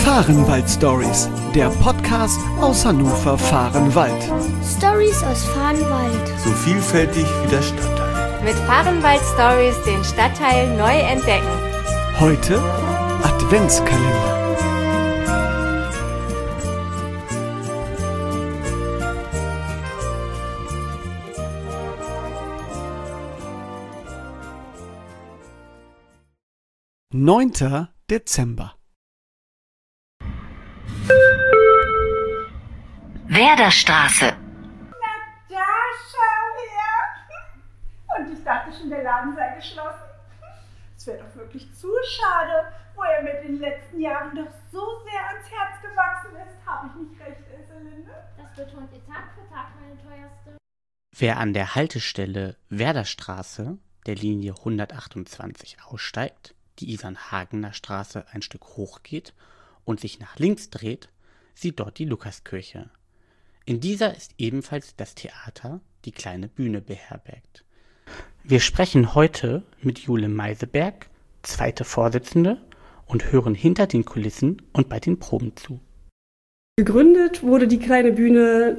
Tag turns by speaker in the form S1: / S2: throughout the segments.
S1: Fahrenwald-Stories, der Podcast aus Hannover-Fahrenwald.
S2: Stories aus Fahrenwald.
S3: So vielfältig wie der Stadtteil.
S4: Mit Fahrenwald-Stories den Stadtteil neu entdecken.
S1: Heute Adventskalender. Neunter Dezember.
S5: Werderstraße.
S6: Na da, schau her. Und ich dachte schon, der Laden sei geschlossen. Es wäre doch wirklich zu schade, wo er mir in den letzten Jahren doch so sehr ans Herz gewachsen ist. Habe ich nicht recht, Esselinde?
S2: Das betont ihr Tag für Tag, meine teuerste.
S7: Wer an der Haltestelle Werderstraße der Linie 128 aussteigt, die Isernhagener Straße ein Stück hochgeht und sich nach links dreht, sieht dort die Lukaskirche. In dieser ist ebenfalls das Theater, die kleine Bühne, beherbergt. Wir sprechen heute mit Jule Meiseberg, zweite Vorsitzende, und hören hinter den Kulissen und bei den Proben zu.
S8: Gegründet wurde die kleine Bühne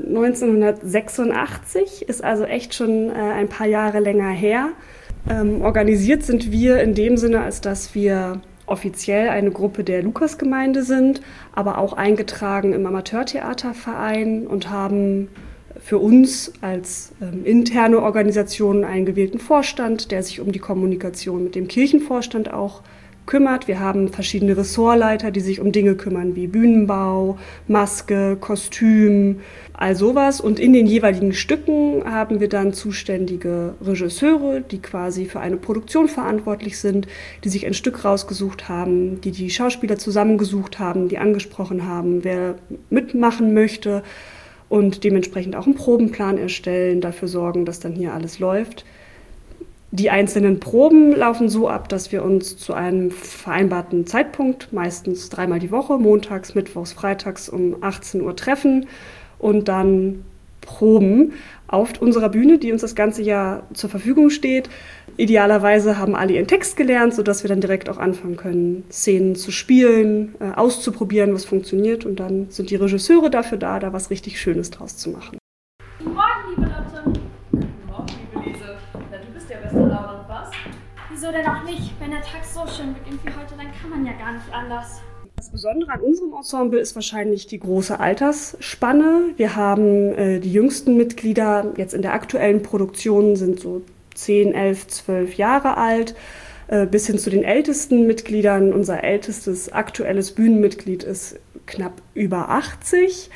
S8: 1986, ist also echt schon ein paar Jahre länger her. Organisiert sind wir in dem Sinne, als dass wir offiziell eine Gruppe der Lukasgemeinde sind, aber auch eingetragen im Amateurtheaterverein und haben für uns als interne Organisation einen gewählten Vorstand, der sich um die Kommunikation mit dem Kirchenvorstand auch kümmert. Wir haben verschiedene Ressortleiter, die sich um Dinge kümmern wie Bühnenbau, Maske, Kostüm, all sowas. Und in den jeweiligen Stücken haben wir dann zuständige Regisseure, die quasi für eine Produktion verantwortlich sind, die sich ein Stück rausgesucht haben, die die Schauspieler zusammengesucht haben, die angesprochen haben, wer mitmachen möchte und dementsprechend auch einen Probenplan erstellen, dafür sorgen, dass dann hier alles läuft. Die einzelnen Proben laufen so ab, dass wir uns zu einem vereinbarten Zeitpunkt, meistens 3-mal die Woche, montags, mittwochs, freitags um 18 Uhr treffen und dann proben auf unserer Bühne, die uns das ganze Jahr zur Verfügung steht. Idealerweise haben alle ihren Text gelernt, sodass wir dann direkt auch anfangen können, Szenen zu spielen, auszuprobieren, was funktioniert. Und dann sind die Regisseure dafür da was richtig Schönes draus zu machen.
S9: Guten Morgen, liebe Lotte. Guten Morgen, liebe Lise. Na, du bist ja beste Laune und was?
S2: Wieso denn auch nicht? Wenn der Tag so schön beginnt wie heute, dann kann man ja gar nicht anders.
S8: Das Besondere an unserem Ensemble ist wahrscheinlich die große Altersspanne. Wir haben die jüngsten Mitglieder jetzt in der aktuellen Produktion sind so 10, 11, 12 Jahre alt, bis hin zu den ältesten Mitgliedern. Unser ältestes aktuelles Bühnenmitglied ist knapp über 80.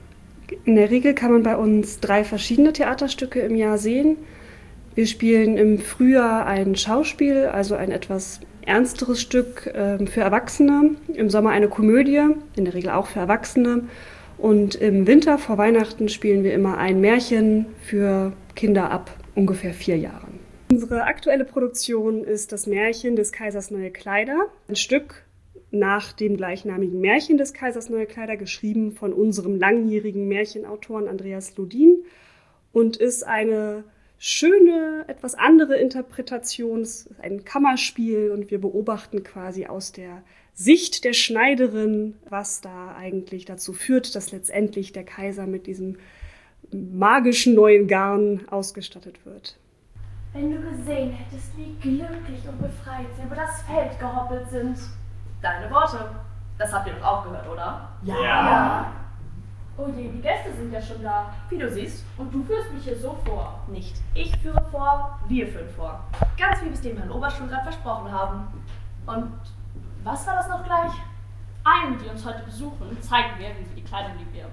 S8: In der Regel kann man bei uns 3 verschiedene Theaterstücke im Jahr sehen. Wir spielen im Frühjahr ein Schauspiel, also ein etwas ernsteres Stück für Erwachsene. Im Sommer eine Komödie, in der Regel auch für Erwachsene. Und im Winter vor Weihnachten spielen wir immer ein Märchen für Kinder ab ungefähr 4 Jahren. Unsere aktuelle Produktion ist das Märchen des Kaisers neue Kleider. Ein Stück nach dem gleichnamigen Märchen des Kaisers neue Kleider, geschrieben von unserem langjährigen Märchenautoren Andreas Ludin und ist eine schöne, etwas andere Interpretation. Es ist ein Kammerspiel und wir beobachten quasi aus der Sicht der Schneiderin, was da eigentlich dazu führt, dass letztendlich der Kaiser mit diesem magischen neuen Garn ausgestattet wird.
S9: Wenn du gesehen hättest, wie glücklich und befreit sie über das Feld gehoppelt sind. Deine Worte. Das habt ihr doch auch gehört, oder? Ja. Oh je, die Gäste sind ja schon da. Wie du siehst. Und du führst mich hier so vor. Nicht ich führe vor, wir führen vor. Ganz wie wir es dem Herrn Oberschulrat versprochen haben. Und was war das noch gleich?
S10: Allen, die uns heute besuchen, zeigen wir, wie wir die Kleidung, die wir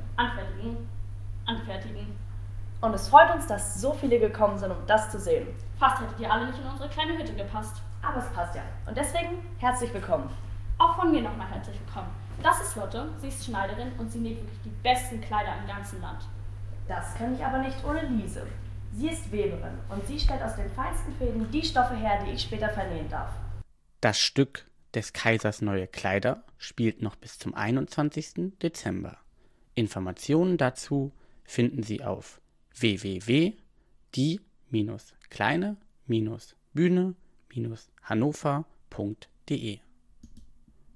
S10: anfertigen.
S9: Und es freut uns, dass so viele gekommen sind, um das zu sehen.
S10: Fast hättet ihr alle nicht in unsere kleine Hütte gepasst.
S9: Aber es passt ja. Und deswegen herzlich willkommen.
S10: Auch von mir nochmal herzlich willkommen. Das ist Lotte, sie ist Schneiderin und sie näht wirklich die besten Kleider im ganzen Land.
S9: Das kann ich aber nicht ohne Lise. Sie ist Weberin und sie stellt aus den feinsten Fäden die Stoffe her, die ich später vernähen darf.
S7: Das Stück des Kaisers neue Kleider spielt noch bis zum 21. Dezember. Informationen dazu finden Sie auf www.die-kleine-bühne-hannover.de